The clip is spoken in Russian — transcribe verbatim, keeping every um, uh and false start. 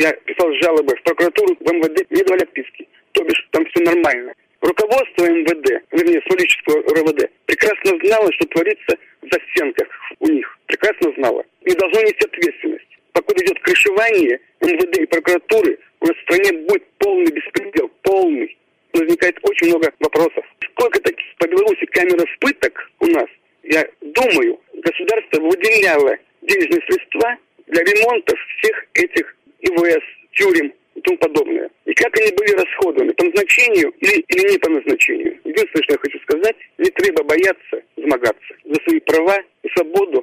Я писал жалобы в прокуратуру, в эм вэ дэ, мне давали отписки. То бишь, там все нормально. Руководство эм вэ дэ, вернее, Смолического эр вэ дэ, прекрасно знало, что творится в застенках у них. Прекрасно знало. И должно нести ответственность. Покуда идет крышевание эм вэ дэ и прокуратуры, у нас в стране будет полный беспредел. Полный. Возникает очень много вопросов. Сколько таких по Беларуси камер пыток у нас? Я думаю, государство выделяло денежные средства для ремонтов всех этих и вэ эс, тюрем и тому подобное. И как они были расходованы, по назначению или, или не по назначению. Единственное, что я хочу сказать, не треба бояться змагаться за свои права и свободу